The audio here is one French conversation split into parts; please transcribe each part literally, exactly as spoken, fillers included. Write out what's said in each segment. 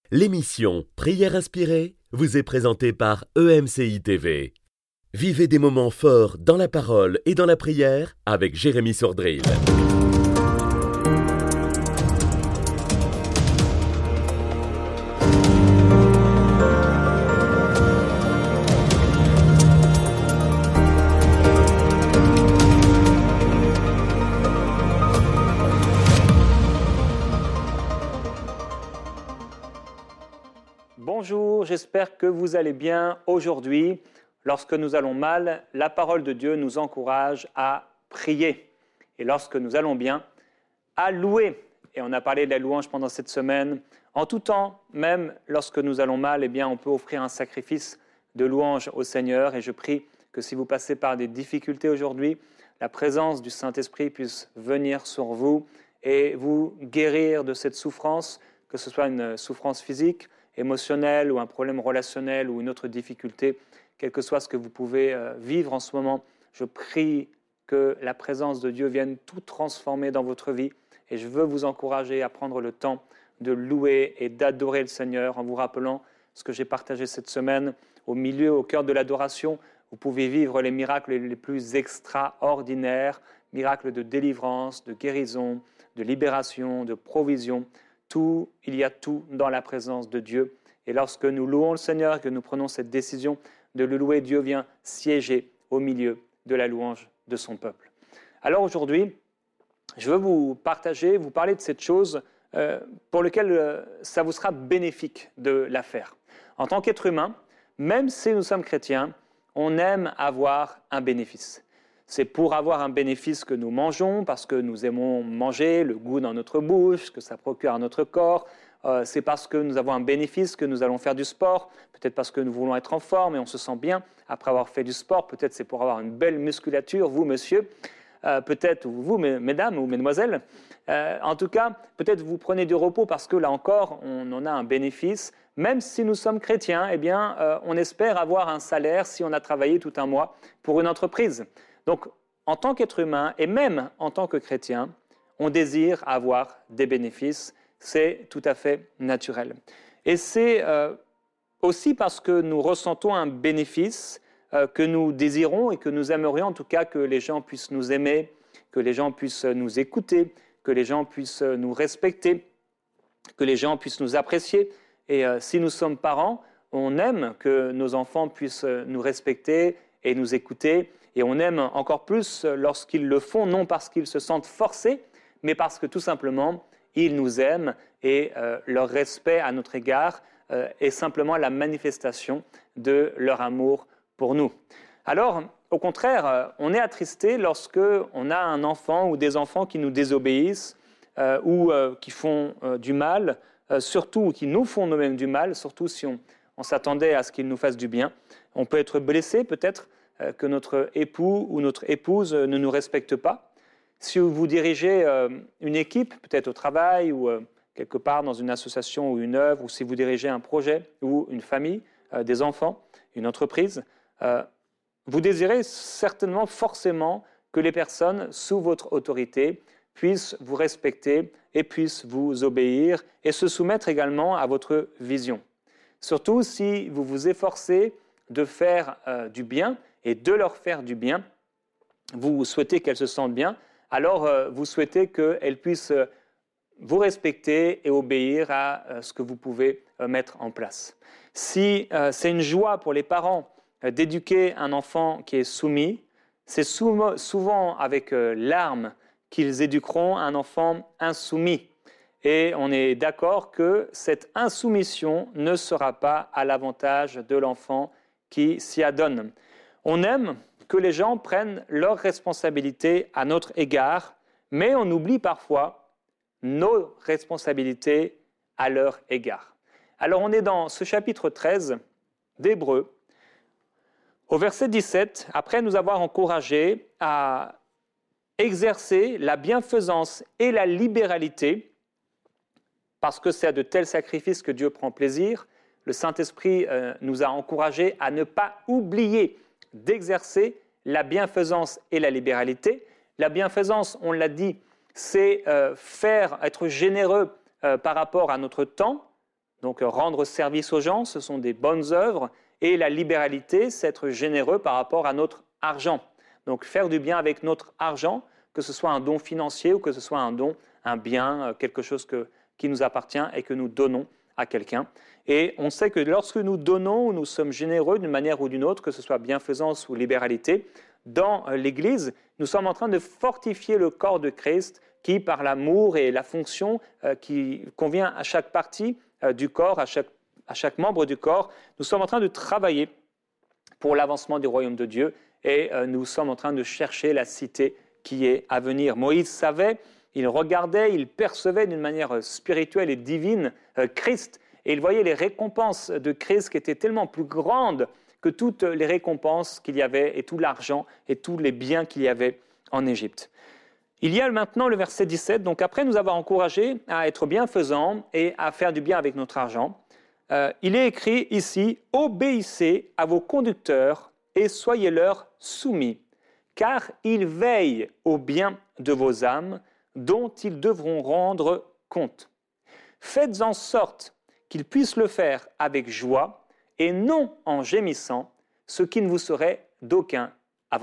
L'émission Prière inspirée vous est présentée par E M C I T V. Vivez des moments forts dans la parole et dans la prière avec Jérémy Sordrill. Bonjour, j'espère que vous allez bien. Aujourd'hui, lorsque nous allons mal, la parole de Dieu nous encourage à prier. Et lorsque nous allons bien, à louer. Et on a parlé de la louange pendant cette semaine. En tout temps, même lorsque nous allons mal, eh bien, on peut offrir un sacrifice de louange au Seigneur. Et je prie que si vous passez par des difficultés aujourd'hui, la présence du Saint-Esprit puisse venir sur vous et vous guérir de cette souffrance, que ce soit une souffrance physique, émotionnel ou un problème relationnel ou une autre difficulté, quel que soit ce que vous pouvez euh, vivre en ce moment, je prie que la présence de Dieu vienne tout transformer dans votre vie et je veux vous encourager à prendre le temps de louer et d'adorer le Seigneur en vous rappelant ce que j'ai partagé cette semaine. Au milieu, au cœur de l'adoration, vous pouvez vivre les miracles les plus extraordinaires, miracles de délivrance, de guérison, de libération, de provision. Tout, il y a tout dans la présence de Dieu. Et lorsque nous louons le Seigneur, que nous prenons cette décision de le louer, Dieu vient siéger au milieu de la louange de son peuple. Alors aujourd'hui, je veux vous partager, vous parler de cette chose euh, pour laquelle euh, ça vous sera bénéfique de la faire. En tant qu'être humain, même si nous sommes chrétiens, on aime avoir un bénéfice. C'est pour avoir un bénéfice que nous mangeons, parce que nous aimons manger, le goût dans notre bouche, que ça procure à notre corps. Euh, c'est parce que nous avons un bénéfice que nous allons faire du sport, peut-être parce que nous voulons être en forme et on se sent bien après avoir fait du sport. Peut-être c'est pour avoir une belle musculature, vous, monsieur, euh, peut-être vous, mesdames ou mesdemoiselles. Euh, en tout cas, peut-être vous prenez du repos parce que là encore, on en a un bénéfice. Même si nous sommes chrétiens, eh bien, euh, on espère avoir un salaire si on a travaillé tout un mois pour une entreprise. Donc, en tant qu'être humain et même en tant que chrétien, on désire avoir des bénéfices. C'est tout à fait naturel. Et c'est euh, aussi parce que nous ressentons un bénéfice euh, que nous désirons et que nous aimerions en tout cas que les gens puissent nous aimer, que les gens puissent nous écouter, que les gens puissent nous respecter, que les gens puissent nous apprécier. Et euh, si nous sommes parents, on aime que nos enfants puissent nous respecter et nous écouter. Et on aime encore plus lorsqu'ils le font, non parce qu'ils se sentent forcés, mais parce que tout simplement, ils nous aiment et euh, leur respect à notre égard euh, est simplement la manifestation de leur amour pour nous. Alors, au contraire, euh, on est attristé lorsqu'on a un enfant ou des enfants qui nous désobéissent euh, ou euh, qui font euh, du mal, euh, surtout qui nous font nous-mêmes du mal, surtout si on, on s'attendait à ce qu'ils nous fassent du bien. On peut être blessé peut-être, que notre époux ou notre épouse ne nous respecte pas. Si vous dirigez une équipe, peut-être au travail ou quelque part dans une association ou une œuvre, ou si vous dirigez un projet ou une famille, des enfants, une entreprise, vous désirez certainement, forcément, que les personnes sous votre autorité puissent vous respecter et puissent vous obéir et se soumettre également à votre vision. Surtout si vous vous efforcez de faire euh, du bien et de leur faire du bien, vous souhaitez qu'elles se sentent bien, alors euh, vous souhaitez qu'elles puissent euh, vous respecter et obéir à euh, ce que vous pouvez euh, mettre en place. Si euh, c'est une joie pour les parents euh, d'éduquer un enfant qui est soumis, c'est sou- souvent avec euh, larmes qu'ils éduqueront un enfant insoumis. Et on est d'accord que cette insoumission ne sera pas à l'avantage de l'enfant qui s'y adonne. On aime que les gens prennent leurs responsabilités à notre égard, mais on oublie parfois nos responsabilités à leur égard. Alors on est dans ce chapitre treize d'Hébreux, au verset dix-sept, après nous avoir encouragés à exercer la bienfaisance et la libéralité, parce que c'est à de tels sacrifices que Dieu prend plaisir, le Saint-Esprit euh, nous a encouragés à ne pas oublier d'exercer la bienfaisance et la libéralité. La bienfaisance, on l'a dit, c'est euh, faire, être généreux euh, par rapport à notre temps, Donc rendre service aux gens, ce sont des bonnes œuvres. Et la libéralité, c'est être généreux par rapport à notre argent. Donc faire du bien avec notre argent, que ce soit un don financier ou que ce soit un don, un bien, quelque chose que, qui nous appartient et que nous donnons à quelqu'un. Et on sait que lorsque nous donnons ou nous sommes généreux d'une manière ou d'une autre, que ce soit bienfaisance ou libéralité, dans l'Église, nous sommes en train de fortifier le corps de Christ qui, par l'amour et la fonction euh, qui convient à chaque partie euh, du corps, à chaque, à chaque membre du corps, nous sommes en train de travailler pour l'avancement du royaume de Dieu et euh, nous sommes en train de chercher la cité qui est à venir. Moïse savait, il regardait, il percevait d'une manière spirituelle et divine euh, Christ et il voyait les récompenses de Christ qui étaient tellement plus grandes que toutes les récompenses qu'il y avait et tout l'argent et tous les biens qu'il y avait en Égypte. Il y a maintenant le verset dix-sept, donc après nous avoir encouragés à être bienfaisants et à faire du bien avec notre argent, euh, il est écrit ici « Obéissez à vos conducteurs et soyez-leur soumis, car ils veillent au bien de vos âmes dont ils devront rendre compte. Faites en sorte qu'ils puissent le faire avec joie et non en gémissant, ce qui ne vous serait d'aucun avantage. »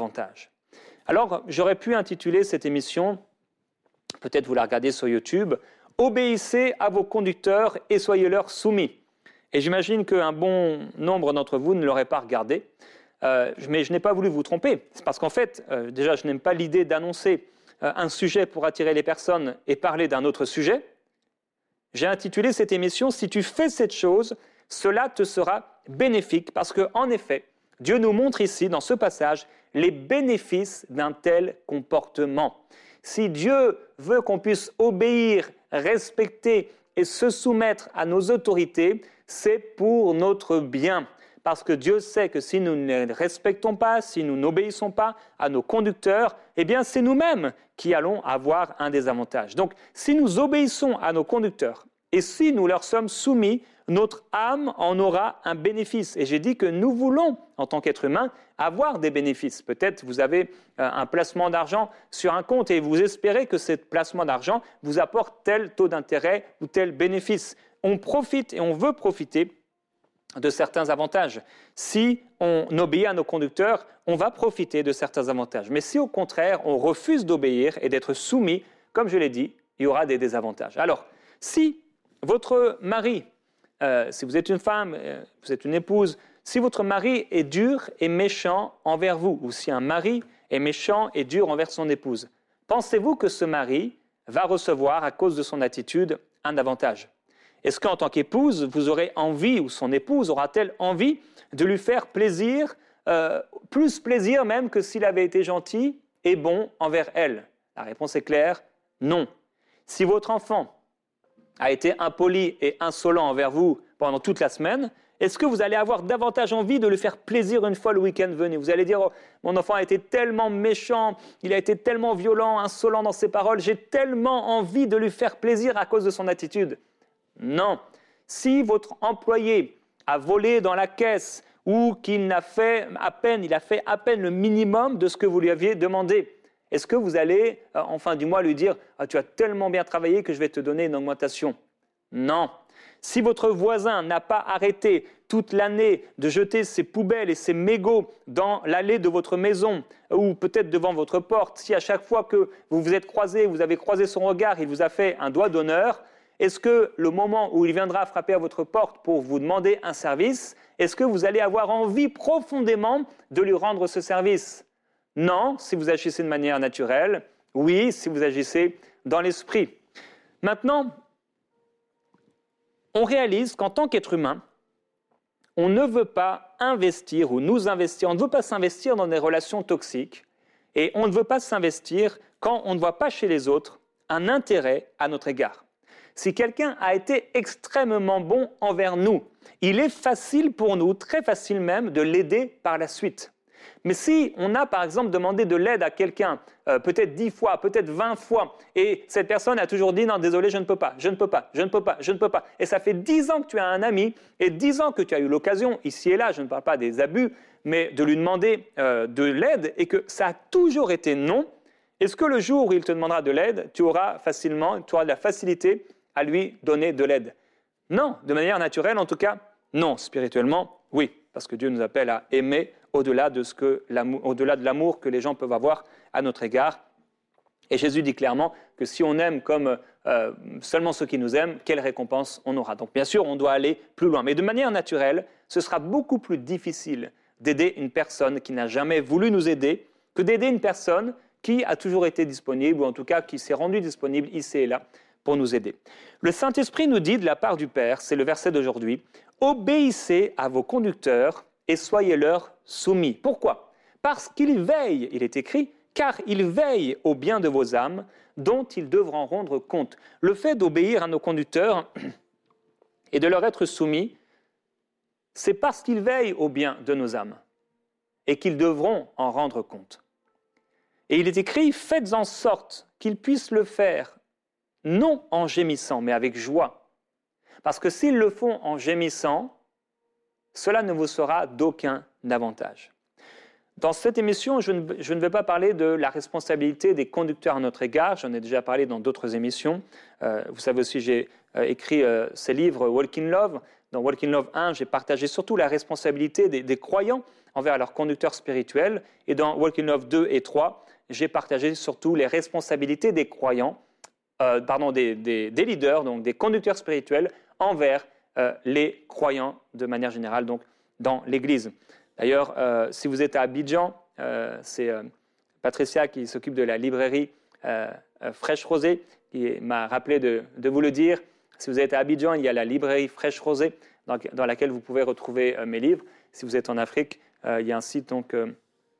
Alors, j'aurais pu intituler cette émission, peut-être vous la regardez sur YouTube, « Obéissez à vos conducteurs et soyez-leur soumis ». Et j'imagine qu'un bon nombre d'entre vous ne l'auraient pas regardé, euh, mais je n'ai pas voulu vous tromper. C'est parce qu'en fait, euh, déjà, je n'aime pas l'idée d'annoncer euh, un sujet pour attirer les personnes et parler d'un autre sujet. J'ai intitulé cette émission « Si tu fais cette chose, cela te sera bénéfique » parce qu'en effet, Dieu nous montre ici, dans ce passage, les bénéfices d'un tel comportement. Si Dieu veut qu'on puisse obéir, respecter et se soumettre à nos autorités, c'est pour notre bien. Parce que Dieu sait que si nous ne les respectons pas, si nous n'obéissons pas à nos conducteurs, eh bien c'est nous-mêmes qui allons avoir un désavantage. Donc si nous obéissons à nos conducteurs et si nous leur sommes soumis, notre âme en aura un bénéfice. Et j'ai dit que nous voulons, en tant qu'être humain, avoir des bénéfices. Peut-être vous avez euh, un placement d'argent sur un compte et vous espérez que ce placement d'argent vous apporte tel taux d'intérêt ou tel bénéfice. On profite et on veut profiter de certains avantages. Si on obéit à nos conducteurs, on va profiter de certains avantages. Mais si au contraire, on refuse d'obéir et d'être soumis, comme je l'ai dit, il y aura des désavantages. Alors, si votre mari, euh, si vous êtes une femme, euh, vous êtes une épouse, si votre mari est dur et méchant envers vous, ou si un mari est méchant et dur envers son épouse, pensez-vous que ce mari va recevoir, à cause de son attitude, un avantage ? Est-ce qu'en tant qu'épouse, vous aurez envie, ou son épouse aura-t-elle envie de lui faire plaisir, euh, plus plaisir même que s'il avait été gentil et bon envers elle ? La réponse est claire, non. Si votre enfant a été impoli et insolent envers vous pendant toute la semaine, est-ce que vous allez avoir davantage envie de lui faire plaisir une fois le week-end venu ? Vous allez dire oh, « mon enfant a été tellement méchant, il a été tellement violent, insolent dans ses paroles, j'ai tellement envie de lui faire plaisir à cause de son attitude. » Non. Si votre employé a volé dans la caisse ou qu'il n'a fait à peine, il a fait à peine le minimum de ce que vous lui aviez demandé, est-ce que vous allez, en fin du mois, lui dire ah, « tu as tellement bien travaillé que je vais te donner une augmentation » ? Non. Si votre voisin n'a pas arrêté toute l'année de jeter ses poubelles et ses mégots dans l'allée de votre maison ou peut-être devant votre porte, si à chaque fois que vous vous êtes croisés, vous avez croisé son regard, il vous a fait un doigt d'honneur, est-ce que le moment où il viendra frapper à votre porte pour vous demander un service, est-ce que vous allez avoir envie profondément de lui rendre ce service ? Non, si vous agissez de manière naturelle. Oui, si vous agissez dans l'esprit. Maintenant, on réalise qu'en tant qu'être humain, on ne veut pas investir ou nous investir, on ne veut pas s'investir dans des relations toxiques et on ne veut pas s'investir quand on ne voit pas chez les autres un intérêt à notre égard. Si quelqu'un a été extrêmement bon envers nous, il est facile pour nous, très facile même, de l'aider par la suite. Mais si on a par exemple demandé de l'aide à quelqu'un, euh, peut-être dix fois, peut-être vingt fois, et cette personne a toujours dit « non, désolé, je ne peux pas, je ne peux pas, je ne peux pas, je ne peux pas », et ça fait dix ans que tu as un ami, et dix ans que tu as eu l'occasion, ici et là, je ne parle pas des abus, mais de lui demander euh, de l'aide, et que ça a toujours été non, est-ce que le jour où il te demandera de l'aide, tu auras facilement, tu auras de la facilité à lui donner de l'aide ? Non, de manière naturelle en tout cas, non. Spirituellement, oui, parce que Dieu nous appelle à aimer au-delà de, ce que au-delà de l'amour que les gens peuvent avoir à notre égard. Et Jésus dit clairement que si on aime comme euh, seulement ceux qui nous aiment, quelle récompense on aura. Donc bien sûr, on doit aller plus loin. Mais de manière naturelle, ce sera beaucoup plus difficile d'aider une personne qui n'a jamais voulu nous aider que d'aider une personne qui a toujours été disponible, ou en tout cas qui s'est rendue disponible ici et là pour nous aider. Le Saint-Esprit nous dit de la part du Père, c'est le verset d'aujourd'hui, « Obéissez à vos conducteurs et soyez-leur soumis. » Pourquoi ? Parce qu'ils veillent, il est écrit, car ils veillent au bien de vos âmes, dont ils devront rendre compte. Le fait d'obéir à nos conducteurs et de leur être soumis, c'est parce qu'ils veillent au bien de nos âmes et qu'ils devront en rendre compte. Et il est écrit, faites en sorte qu'ils puissent le faire, non en gémissant, mais avec joie. Parce que s'ils le font en gémissant, cela ne vous sera d'aucun avantage. Dans cette émission, je ne, je ne vais pas parler de la responsabilité des conducteurs à notre égard, j'en ai déjà parlé dans d'autres émissions. Euh, vous savez aussi, j'ai euh, écrit euh, ces livres Walk in Love. Dans Walk in Love un, j'ai partagé surtout la responsabilité des, des croyants envers leurs conducteurs spirituels. Et dans Walk in Love deux et trois, j'ai partagé surtout les responsabilités des croyants, euh, pardon, des, des, des leaders, donc des conducteurs spirituels, envers euh, les croyants de manière générale, donc dans l'Église. D'ailleurs, euh, si vous êtes à Abidjan, euh, c'est euh, Patricia qui s'occupe de la librairie euh, euh, Fraîche Rosée qui m'a rappelé de, de vous le dire. Si vous êtes à Abidjan, il y a la librairie Fraîche Rosée dans, dans laquelle vous pouvez retrouver euh, mes livres. Si vous êtes en Afrique, euh, il y a un site donc, euh,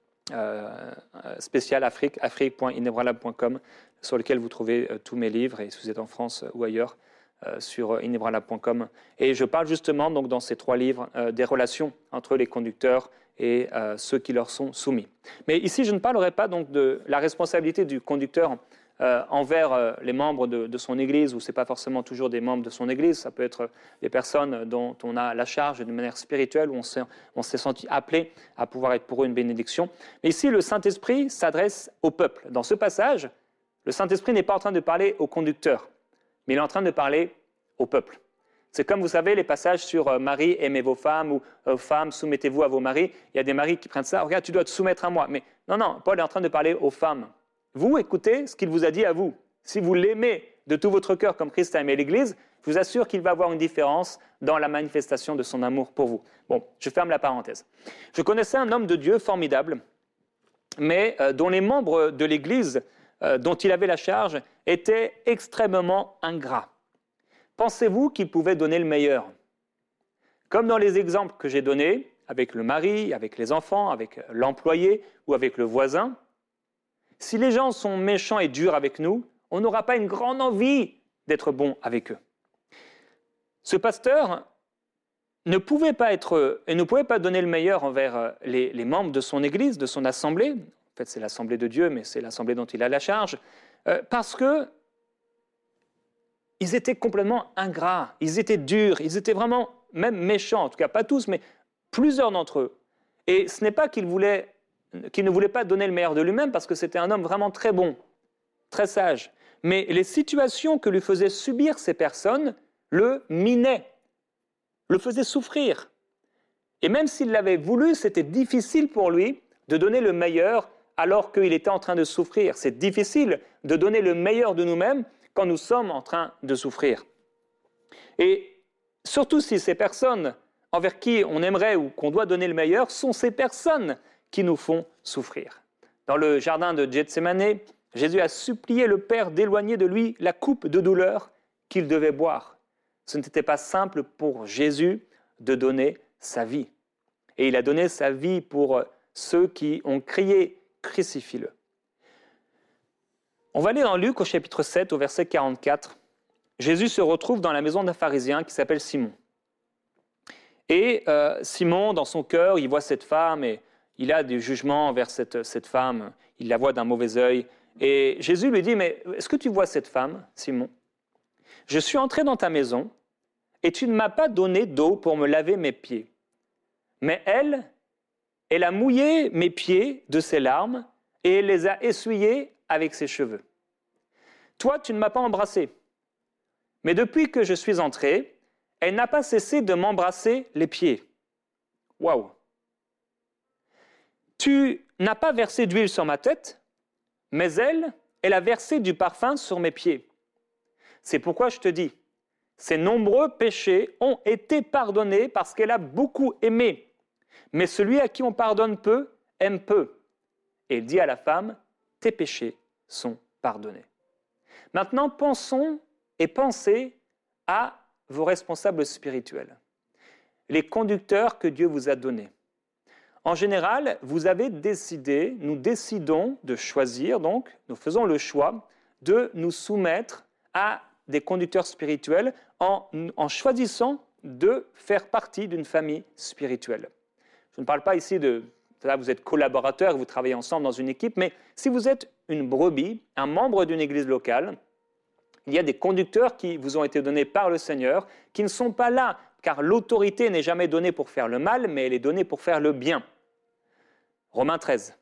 euh, spécial Afrique, afrique point inebranlable point com, sur lequel vous trouvez euh, tous mes livres. Et si vous êtes en France euh, ou ailleurs, Euh, sur inebranlable point com. Et je parle justement donc, dans ces trois livres euh, des relations entre les conducteurs et euh, ceux qui leur sont soumis. Mais ici, je ne parlerai pas donc, de la responsabilité du conducteur euh, envers euh, les membres de, de son Église, ou ce n'est pas forcément toujours des membres de son Église, ça peut être des personnes dont on a la charge d'une manière spirituelle, où on s'est, on s'est senti appelé à pouvoir être pour eux une bénédiction. Mais ici, le Saint-Esprit s'adresse au peuple. Dans ce passage, le Saint-Esprit n'est pas en train de parler aux conducteurs, mais il est en train de parler au peuple. C'est comme, vous savez, les passages sur euh, « Marie, aimez vos femmes » ou euh, « Femmes, soumettez-vous à vos maris ». Il y a des maris qui prennent ça. « Regarde, tu dois te soumettre à moi. » Mais non, non, Paul est en train de parler aux femmes. Vous, écoutez ce qu'il vous a dit à vous. Si vous l'aimez de tout votre cœur comme Christ a aimé l'Église, je vous assure qu'il va avoir une différence dans la manifestation de son amour pour vous. Bon, je ferme la parenthèse. Je connaissais un homme de Dieu formidable, mais euh, dont les membres de l'Église euh, dont il avait la charge étaient extrêmement ingrats. Pensez-vous qu'il pouvait donner le meilleur? Comme dans les exemples que j'ai donnés, avec le mari, avec les enfants, avec l'employé ou avec le voisin, si les gens sont méchants et durs avec nous, on n'aura pas une grande envie d'être bon avec eux. Ce pasteur ne pouvait pas être et ne pouvait pas donner le meilleur envers les, les membres de son église, de son assemblée. En fait, c'est l'assemblée de Dieu, mais c'est l'assemblée dont il a la charge, euh, parce que ils étaient complètement ingrats, ils étaient durs, ils étaient vraiment même méchants, en tout cas pas tous, mais plusieurs d'entre eux. Et ce n'est pas qu'il voulait, qu'il ne voulait pas donner le meilleur de lui-même, parce que c'était un homme vraiment très bon, très sage. Mais les situations que lui faisaient subir ces personnes le minaient, le faisaient souffrir. Et même s'il l'avait voulu, c'était difficile pour lui de donner le meilleur alors qu'il était en train de souffrir. C'est difficile de donner le meilleur de nous-mêmes quand nous sommes en train de souffrir. Et surtout si ces personnes envers qui on aimerait ou qu'on doit donner le meilleur sont ces personnes qui nous font souffrir. Dans le jardin de Gethsémane, Jésus a supplié le Père d'éloigner de lui la coupe de douleur qu'il devait boire. Ce n'était pas simple pour Jésus de donner sa vie. Et il a donné sa vie pour ceux qui ont crié « Crucifie-le ». On va aller dans Luc au chapitre sept, au verset quarante-quatre. Jésus se retrouve dans la maison d'un pharisien qui s'appelle Simon. Et euh, Simon, dans son cœur, il voit cette femme et il a des jugements envers cette, cette femme. Il la voit d'un mauvais œil. Et Jésus lui dit, mais est-ce que tu vois cette femme, Simon? Je suis entré dans ta maison et tu ne m'as pas donné d'eau pour me laver mes pieds. Mais elle, elle a mouillé mes pieds de ses larmes et elle les a essuyés avec ses cheveux. Toi, tu ne m'as pas embrassé. Mais depuis que je suis entré, elle n'a pas cessé de m'embrasser les pieds. Waouh! Tu n'as pas versé d'huile sur ma tête, mais elle, elle a versé du parfum sur mes pieds. C'est pourquoi je te dis, ses nombreux péchés ont été pardonnés parce qu'elle a beaucoup aimé. Mais celui à qui on pardonne peu, aime peu. Et il dit à la femme, tes péchés sont pardonnés. Maintenant, pensons et pensez à vos responsables spirituels, les conducteurs que Dieu vous a donnés. En général, vous avez décidé, nous décidons de choisir, donc nous faisons le choix de nous soumettre à des conducteurs spirituels en, en choisissant de faire partie d'une famille spirituelle. Je ne parle pas ici de, là vous êtes collaborateurs, vous travaillez ensemble dans une équipe, mais si vous êtes une brebis, un membre d'une église locale, il y a des conducteurs qui vous ont été donnés par le Seigneur, qui ne sont pas là, car l'autorité n'est jamais donnée pour faire le mal, mais elle est donnée pour faire le bien. Romains treize.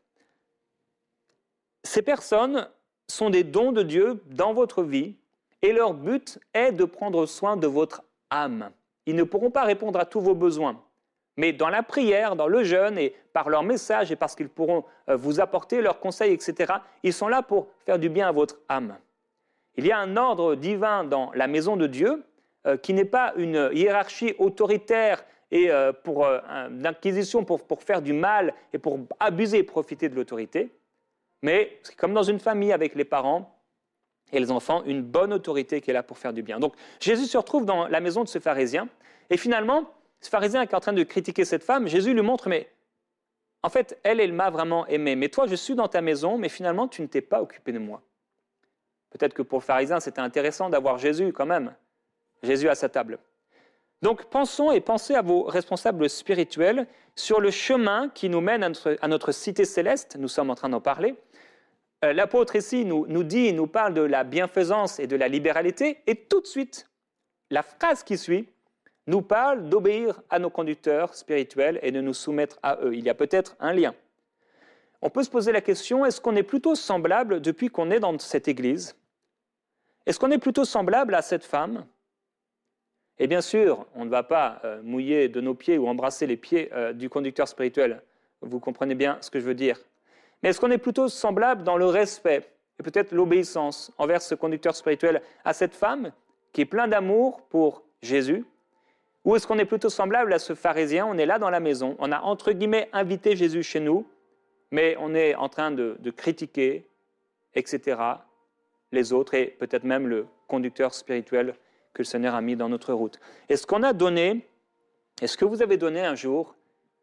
Ces personnes sont des dons de Dieu dans votre vie, et leur but est de prendre soin de votre âme. Ils ne pourront pas répondre à tous vos besoins, mais dans la prière, dans le jeûne, et par leur message, et parce qu'ils pourront vous apporter leurs conseils, et cetera, ils sont là pour faire du bien à votre âme. Il y a un ordre divin dans la maison de Dieu euh, qui n'est pas une hiérarchie autoritaire et euh, pour euh, d'inquisition pour, pour faire du mal et pour abuser et profiter de l'autorité, mais c'est comme dans une famille avec les parents et les enfants, une bonne autorité qui est là pour faire du bien. Donc Jésus se retrouve dans la maison de ce pharisien et finalement, ce pharisien qui est en train de critiquer cette femme, Jésus lui montre, mais en fait, elle, elle m'a vraiment aimé, mais toi, je suis dans ta maison, mais finalement, tu ne t'es pas occupé de moi. Peut-être que pour le pharisien, c'était intéressant d'avoir Jésus quand même, Jésus à sa table. Donc pensons et pensez à vos responsables spirituels sur le chemin qui nous mène à notre, à notre cité céleste, nous sommes en train d'en parler. Euh, l'apôtre ici nous, nous dit, nous parle de la bienfaisance et de la libéralité, et tout de suite, la phrase qui suit nous parle d'obéir à nos conducteurs spirituels et de nous soumettre à eux. Il y a peut-être un lien. On peut se poser la question, est-ce qu'on est plutôt semblable depuis qu'on est dans cette église? Est-ce qu'on est plutôt semblable à cette femme? Et bien sûr, on ne va pas euh, mouiller de nos pieds ou embrasser les pieds euh, du conducteur spirituel. Vous comprenez bien ce que je veux dire. Mais est-ce qu'on est plutôt semblable dans le respect et peut-être l'obéissance envers ce conducteur spirituel à cette femme qui est plein d'amour pour Jésus? Ou est-ce qu'on est plutôt semblable à ce pharisien? On est là dans la maison, on a entre guillemets invité Jésus chez nous, mais on est en train de, de critiquer, et cetera, les autres et peut-être même le conducteur spirituel que le Seigneur a mis dans notre route. Est-ce qu'on a donné, est-ce que vous avez donné un jour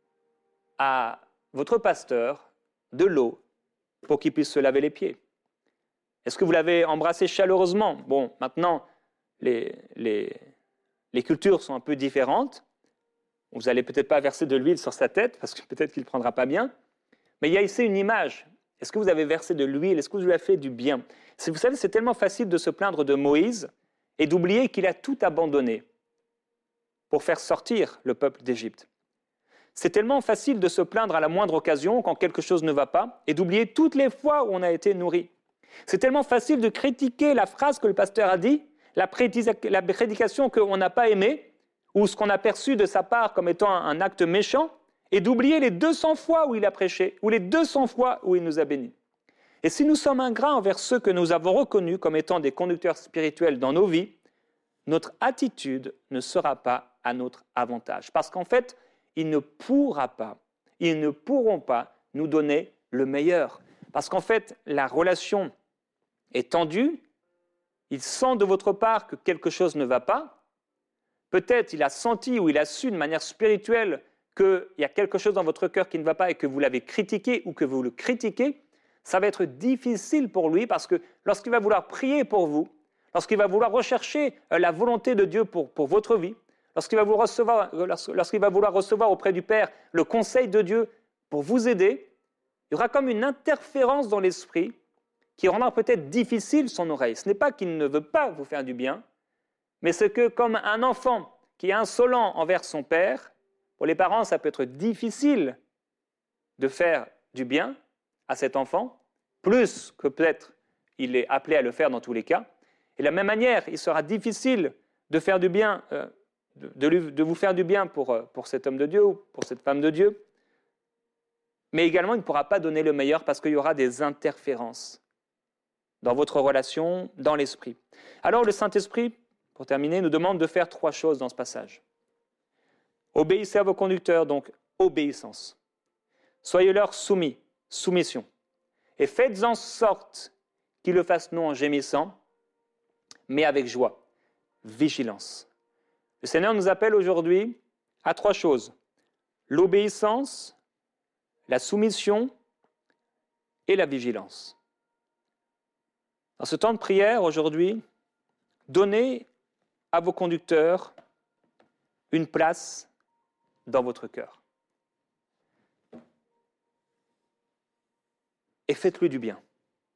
à votre pasteur de l'eau pour qu'il puisse se laver les pieds? Est-ce que vous l'avez embrassé chaleureusement? Bon, maintenant, les, les, les cultures sont un peu différentes. Vous n'allez peut-être pas verser de l'huile sur sa tête, parce que peut-être qu'il ne prendra pas bien. Mais il y a ici une image. Est-ce que vous avez versé de l'huile? Est-ce que vous lui avez fait du bien? Vous savez, c'est tellement facile de se plaindre de Moïse et d'oublier qu'il a tout abandonné pour faire sortir le peuple d'Égypte. C'est tellement facile de se plaindre à la moindre occasion quand quelque chose ne va pas et d'oublier toutes les fois où on a été nourri. C'est tellement facile de critiquer la phrase que le pasteur a dit, la, prédica- la prédication qu'on n'a pas aimée ou ce qu'on a perçu de sa part comme étant un, un acte méchant et d'oublier les deux cents fois où il a prêché ou les deux cents fois où il nous a bénis. Et si nous sommes ingrats envers ceux que nous avons reconnus comme étant des conducteurs spirituels dans nos vies, notre attitude ne sera pas à notre avantage. Parce qu'en fait, il ne pourra pas, ils ne pourront pas nous donner le meilleur. Parce qu'en fait, la relation est tendue, il sent de votre part que quelque chose ne va pas, peut-être il a senti ou il a su de manière spirituelle qu'il y a quelque chose dans votre cœur qui ne va pas et que vous l'avez critiqué ou que vous le critiquez, ça va être difficile pour lui parce que lorsqu'il va vouloir prier pour vous, lorsqu'il va vouloir rechercher la volonté de Dieu pour, pour votre vie, lorsqu'il va, vouloir recevoir, lorsqu'il va vouloir recevoir auprès du Père le conseil de Dieu pour vous aider, il y aura comme une interférence dans l'esprit qui rendra peut-être difficile son oreille. Ce n'est pas qu'il ne veut pas vous faire du bien, mais c'est que comme un enfant qui est insolent envers son père, pour les parents, ça peut être difficile de faire du bien à cet enfant, plus que peut-être il est appelé à le faire dans tous les cas. Et de la même manière, il sera difficile de faire du bien, euh, de, de, lui, de vous faire du bien pour, pour cet homme de Dieu ou pour cette femme de Dieu. Mais également, il ne pourra pas donner le meilleur parce qu'il y aura des interférences dans votre relation, dans l'esprit. Alors le Saint-Esprit, pour terminer, nous demande de faire trois choses dans ce passage. Obéissez à vos conducteurs, donc obéissance. Soyez-leur soumis, soumission. Et faites en sorte qu'ils le fassent non en gémissant, mais avec joie, vigilance. Le Seigneur nous appelle aujourd'hui à trois choses. L'obéissance, la soumission et la vigilance. Dans ce temps de prière aujourd'hui, donnez à vos conducteurs une place dans votre cœur. Et faites-lui du bien.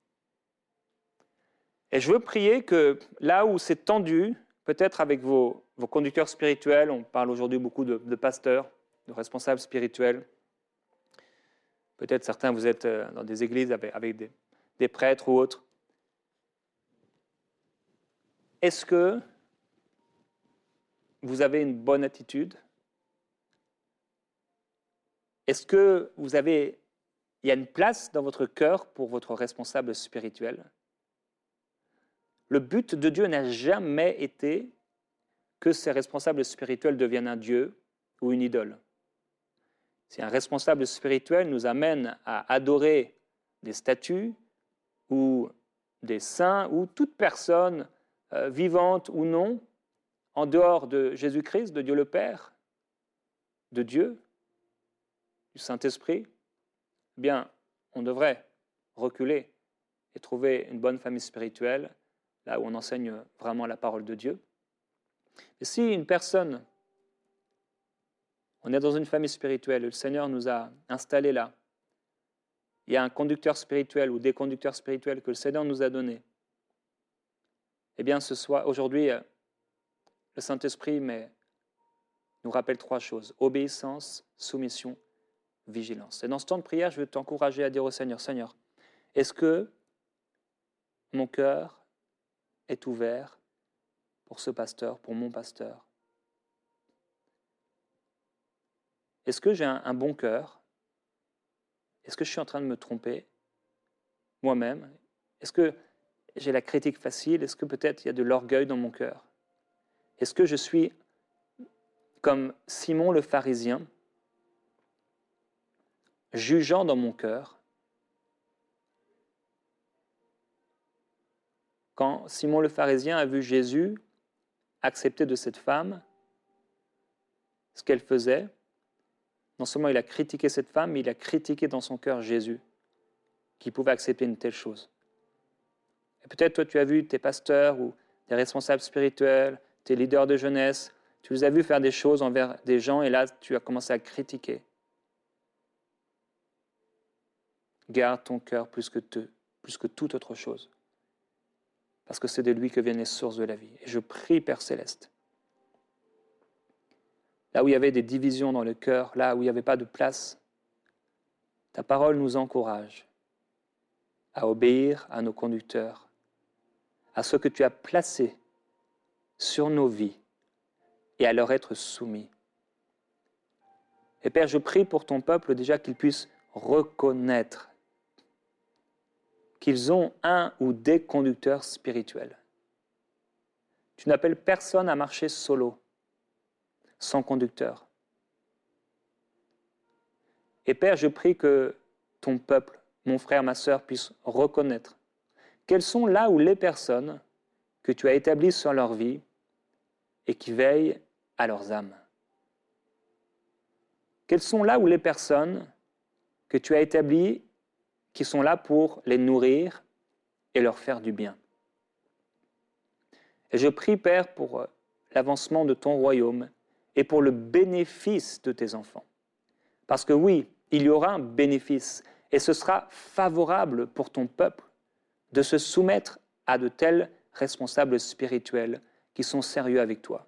Et je veux prier que là où c'est tendu, peut-être avec vos, vos conducteurs spirituels, on parle aujourd'hui beaucoup de, de pasteurs, de responsables spirituels, peut-être certains vous êtes dans des églises avec, avec des, des prêtres ou autres. Est-ce que vous avez une bonne attitude? Est-ce que vous avez, il y a une place dans votre cœur pour votre responsable spirituel? Le but de Dieu n'a jamais été que ces responsables spirituels deviennent un Dieu ou une idole. Si un responsable spirituel nous amène à adorer des statues ou des saints ou toute personne euh, vivante ou non, en dehors de Jésus-Christ, de Dieu le Père, de Dieu, du Saint-Esprit, eh bien, on devrait reculer et trouver une bonne famille spirituelle, là où on enseigne vraiment la parole de Dieu. Et si une personne, on est dans une famille spirituelle, le Seigneur nous a installés là, il y a un conducteur spirituel ou des conducteurs spirituels que le Seigneur nous a donnés, eh bien, ce soir, aujourd'hui, le Saint-Esprit mais, nous rappelle trois choses, obéissance, soumission, vigilance. Et dans ce temps de prière, je veux t'encourager à dire au Seigneur, Seigneur, est-ce que mon cœur est ouvert pour ce pasteur, pour mon pasteur? Est-ce que j'ai un, un bon cœur? Est-ce que je suis en train de me tromper moi-même? Est-ce que j'ai la critique facile? Est-ce que peut-être il y a de l'orgueil dans mon cœur? Est-ce que je suis comme Simon le pharisien, jugeant dans mon cœur? Quand Simon le pharisien a vu Jésus accepter de cette femme ce qu'elle faisait, non seulement il a critiqué cette femme, mais il a critiqué dans son cœur Jésus, qui pouvait accepter une telle chose. Et peut-être toi tu as vu tes pasteurs ou des responsables spirituels, tes leaders de jeunesse, tu les as vus faire des choses envers des gens et là tu as commencé à critiquer. Garde ton cœur plus que, te, plus que toute autre chose. Parce que c'est de lui que viennent les sources de la vie. Et je prie, Père Céleste, là où il y avait des divisions dans le cœur, là où il n'y avait pas de place, ta parole nous encourage à obéir à nos conducteurs, à ce que tu as placé sur nos vies et à leur être soumis. Et Père, je prie pour ton peuple déjà qu'ils puissent reconnaître qu'ils ont un ou des conducteurs spirituels. Tu n'appelles personne à marcher solo, sans conducteur. Et Père, je prie que ton peuple, mon frère, ma sœur, puisse reconnaître quelles sont là où les personnes que tu as établies sur leur vie et qui veillent à leurs âmes. Quelles sont là où les personnes que tu as établies qui sont là pour les nourrir et leur faire du bien. Et je prie, Père, pour l'avancement de ton royaume et pour le bénéfice de tes enfants. Parce que oui, il y aura un bénéfice et ce sera favorable pour ton peuple de se soumettre à de tels responsables spirituels qui sont sérieux avec toi.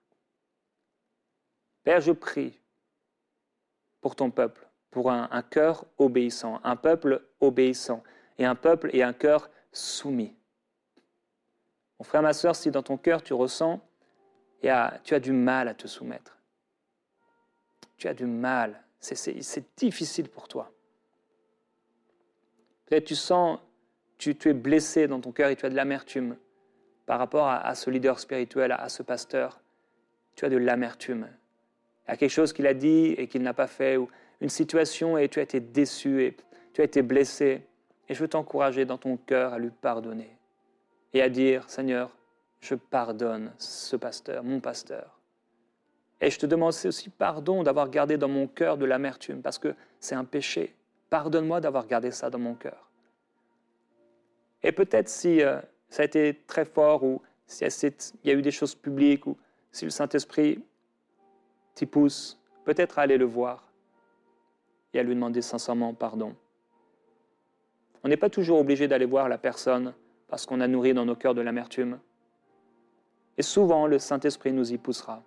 Père, je prie pour ton peuple, pour un, un cœur obéissant, un peuple obéissant, et un peuple et un cœur soumis. Mon frère, ma sœur, si dans ton cœur tu ressens, Et à, tu as du mal à te soumettre. Tu as du mal. C'est, c'est, c'est difficile pour toi. Peut-être tu sens, tu, tu es blessé dans ton cœur et tu as de l'amertume par rapport à, à ce leader spirituel, à, à ce pasteur. Tu as de l'amertume. Il y a quelque chose qu'il a dit et qu'il n'a pas fait, ou une situation et tu as été déçu et tu as été blessé. Et je veux t'encourager dans ton cœur à lui pardonner et à dire, Seigneur, je pardonne ce pasteur, mon pasteur. Et je te demande aussi pardon d'avoir gardé dans mon cœur de l'amertume, parce que c'est un péché. Pardonne-moi d'avoir gardé ça dans mon cœur. Et peut-être si euh, ça a été très fort, ou si il y a eu des choses publiques, ou si le Saint-Esprit t'y pousse, peut-être à aller le voir et à lui demander sincèrement pardon. On n'est pas toujours obligé d'aller voir la personne parce qu'on a nourri dans nos cœurs de l'amertume. Et souvent, le Saint-Esprit nous y poussera.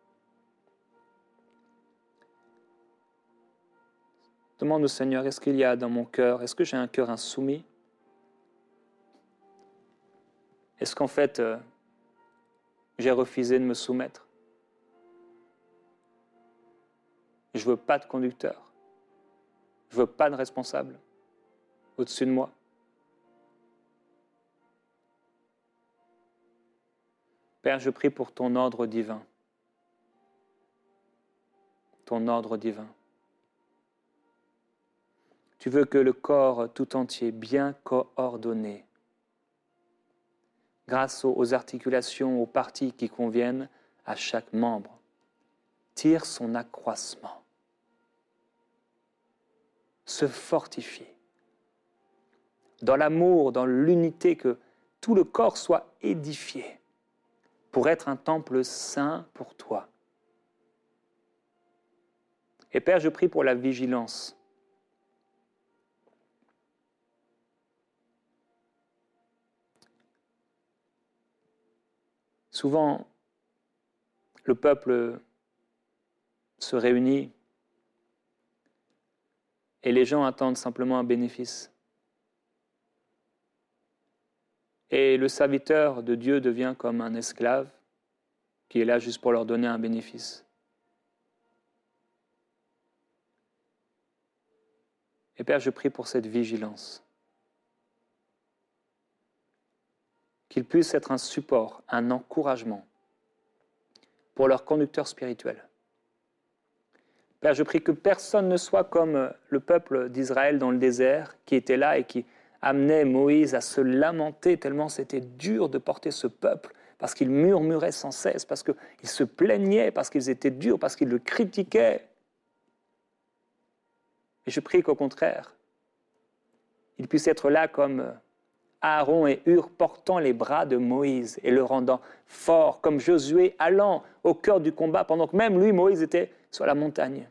Demande au Seigneur, est-ce qu'il y a dans mon cœur, est-ce que j'ai un cœur insoumis? Est-ce qu'en fait, euh, j'ai refusé de me soumettre? Je ne veux pas de conducteur. Je ne veux pas de responsable au-dessus de moi. Père, je prie pour ton ordre divin. Ton ordre divin. Tu veux que le corps tout entier, bien coordonné, grâce aux articulations, aux parties qui conviennent à chaque membre, tire son accroissement, se fortifie. Dans l'amour, dans l'unité, que tout le corps soit édifié pour être un temple saint pour toi. Et Père, je prie pour la vigilance. Souvent, le peuple se réunit et les gens attendent simplement un bénéfice. Et le serviteur de Dieu devient comme un esclave qui est là juste pour leur donner un bénéfice. Et Père, je prie pour cette vigilance. Qu'il puisse être un support, un encouragement pour leur conducteur spirituel. Père, je prie que personne ne soit comme le peuple d'Israël dans le désert qui était là et qui amenait Moïse à se lamenter tellement c'était dur de porter ce peuple, parce qu'ils murmuraient sans cesse, parce qu'ils se plaignaient, parce qu'ils étaient durs, parce qu'ils le critiquaient. Et je prie qu'au contraire, il puisse être là comme Aaron et Hur portant les bras de Moïse et le rendant fort, comme Josué allant au cœur du combat, pendant que même lui, Moïse, était sur la montagne.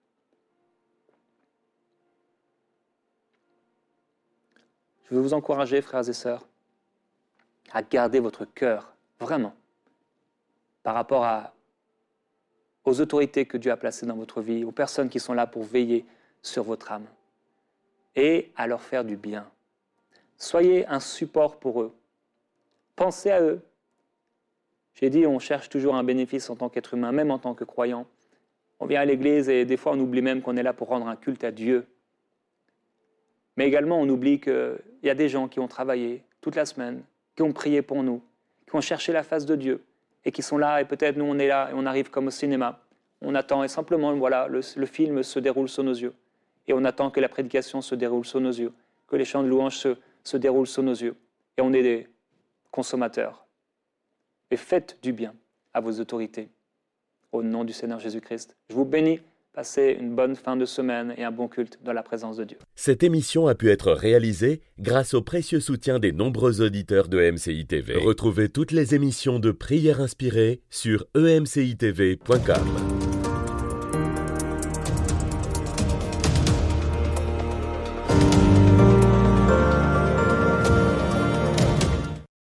Je veux vous encourager, frères et sœurs, à garder votre cœur, vraiment, par rapport à, aux autorités que Dieu a placées dans votre vie, aux personnes qui sont là pour veiller sur votre âme, et à leur faire du bien. Soyez un support pour eux. Pensez à eux. J'ai dit, on cherche toujours un bénéfice en tant qu'être humain, même en tant que croyant. On vient à l'église et des fois on oublie même qu'on est là pour rendre un culte à Dieu. Mais également on oublie qu'il y a des gens qui ont travaillé toute la semaine, qui ont prié pour nous, qui ont cherché la face de Dieu et qui sont là et peut-être nous on est là et on arrive comme au cinéma. On attend et simplement voilà, le, le film se déroule sous nos yeux. Et on attend que la prédication se déroule sous nos yeux, que les chants de louange se, se déroulent sous nos yeux. Et on est des consommateurs. Et faites du bien à vos autorités. Au nom du Seigneur Jésus-Christ. Je vous bénis. Passez une bonne fin de semaine et un bon culte dans la présence de Dieu. Cette émission a pu être réalisée grâce au précieux soutien des nombreux auditeurs de E M C I T V. Retrouvez toutes les émissions de Prières inspirées sur e m c i t v point com.